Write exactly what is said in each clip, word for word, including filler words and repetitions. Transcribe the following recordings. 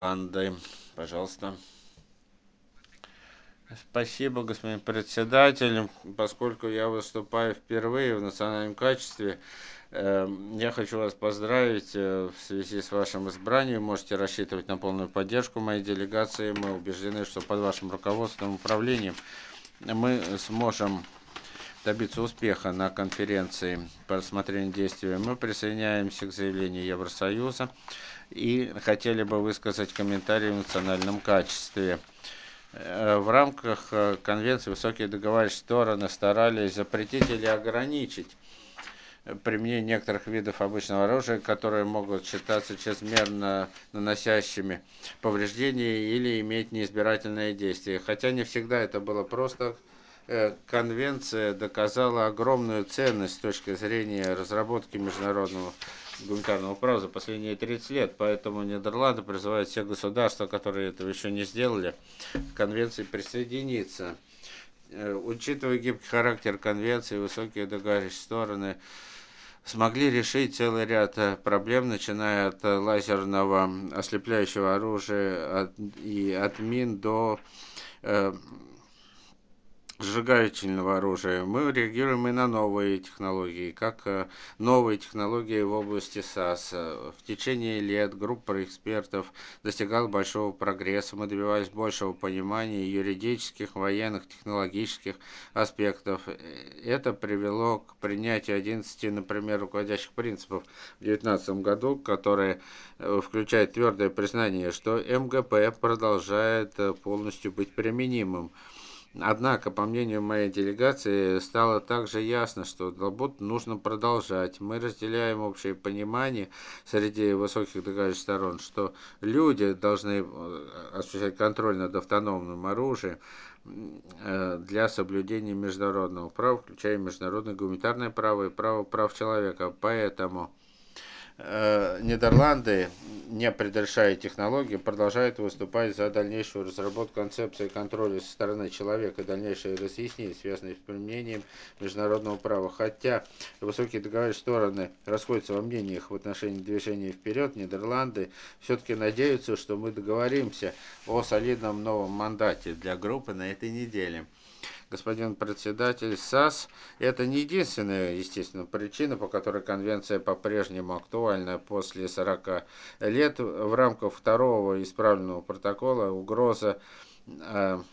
Анды, пожалуйста. Спасибо, господин председатель. Поскольку я выступаю впервые в национальном качестве, э, я хочу вас поздравить э, в связи с вашим избранием. Можете рассчитывать на полную поддержку моей делегации. Мы убеждены, что под вашим руководством и управлением мы сможем добиться успеха на конференции по рассмотрению действий. Мы присоединяемся к заявлению Евросоюза и хотели бы высказать комментарии в национальном качестве. В рамках конвенции высокие договорившиеся стороны старались запретить или ограничить применение некоторых видов обычного оружия, которые могут считаться чрезмерно наносящими повреждения или иметь неизбирательные действия. Хотя не всегда это было просто. Конвенция доказала огромную ценность с точки зрения разработки международного гуманитарного права за последние тридцать лет, поэтому Нидерланды призывают все государства, которые этого еще не сделали, к конвенции присоединиться. Учитывая гибкий характер конвенции, высокие договорившиеся стороны смогли решить целый ряд проблем, начиная от лазерного ослепляющего оружия и от мин до сжигательного оружия. Мы реагируем и на новые технологии, как новые технологии в области САС. В течение лет группа экспертов достигала большого прогресса. Мы добивались большего понимания юридических, военных, технологических аспектов. Это привело к принятию одиннадцати, например, руководящих принципов в две тысячи девятнадцатом году, которые включают твердое признание, что МГП продолжает полностью быть применимым. Однако, по мнению моей делегации, стало также ясно, что работу нужно продолжать. Мы разделяем общее понимание среди высоких договорившихся сторон, что люди должны осуществлять контроль над автономным оружием для соблюдения международного права, включая международное гуманитарное право и право прав человека. Поэтому Нидерланды, не предрешая технологии, продолжают выступать за дальнейшую разработку концепции контроля со стороны человека и дальнейшие разъяснения, связанные с применением международного права. Хотя высокие договорившиеся стороны расходятся во мнениях в отношении движения вперед, Нидерланды все-таки надеются, что мы договоримся о солидном новом мандате для группы на этой неделе. Господин председатель, САС – это не единственная, естественно, причина, по которой конвенция по-прежнему актуальна после сорока лет. В рамках второго исправленного протокола угроза э,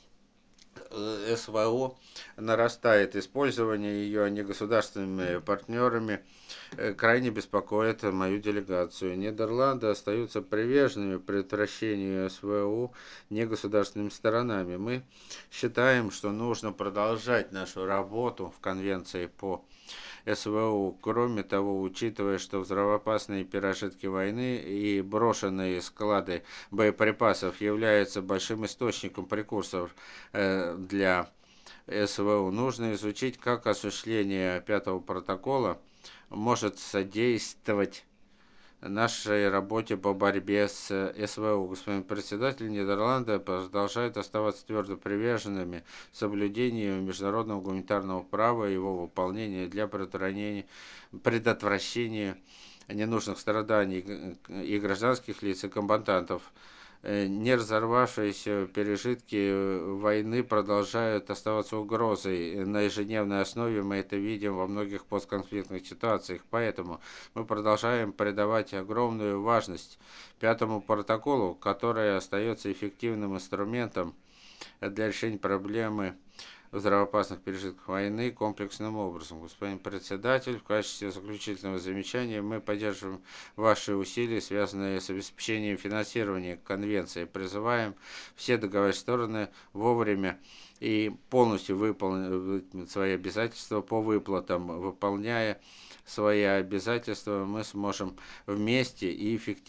СВО нарастает, использование ее негосударственными партнерами крайне беспокоит мою делегацию. Нидерланды остаются приверженными предотвращению СВО негосударственными сторонами. Мы считаем, что нужно продолжать нашу работу в Конвенции по СВО. Кроме того, учитывая, что взрывоопасные пережитки войны и брошенные склады боеприпасов являются большим источником прекурсоров для СВО, нужно изучить, как осуществление пятого протокола может содействовать нашей работе по борьбе с СВО. Господин председатель, Нидерланды продолжают оставаться твердо приверженными соблюдению международного гуманитарного права и его выполнения для предотвращения, предотвращения ненужных страданий и гражданских лиц и комбатантов. Не разорвавшиеся пережитки войны продолжают оставаться угрозой. На ежедневной основе мы это видим во многих постконфликтных ситуациях. Поэтому мы продолжаем придавать огромную важность пятому протоколу, который остается эффективным инструментом для решения проблемы взрывоопасных пережитков войны комплексным образом. Господин председатель, в качестве заключительного замечания мы поддерживаем ваши усилия, связанные с обеспечением финансирования конвенции. Призываем все договорившиеся стороны вовремя и полностью выполнить свои обязательства по выплатам. Выполняя свои обязательства, мы сможем вместе и эффективно